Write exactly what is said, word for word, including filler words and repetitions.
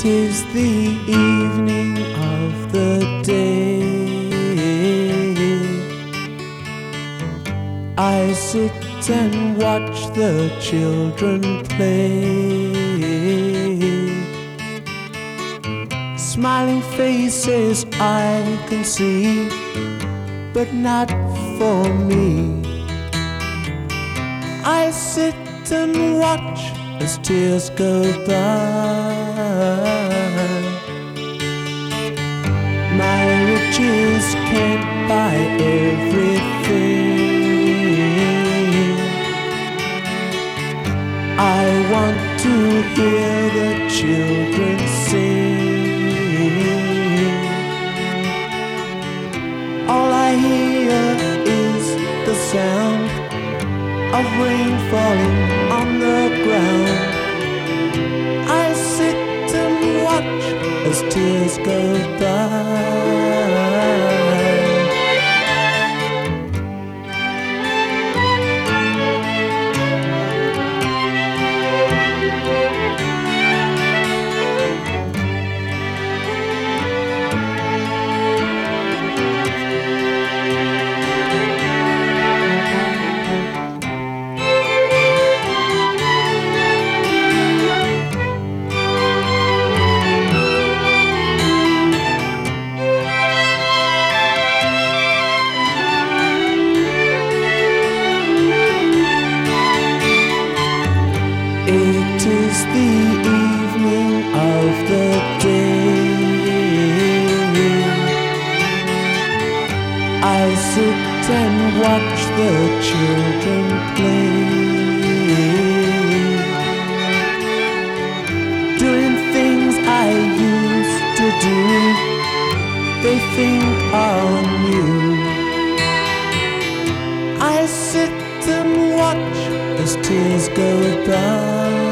'Tis the evening of the day. I sit and watch the children play. Smiling faces I can see, but not for me. I sit and watch as tears go by. My riches can't buy everything. I want to hear the children sing. All I hear is the sound of rain falling on the ground. I sit and watch as tears go by. It is the evening of the day. I sit and watch the children play, doing things I used to do. They think are new. I sit and watch as tears go by.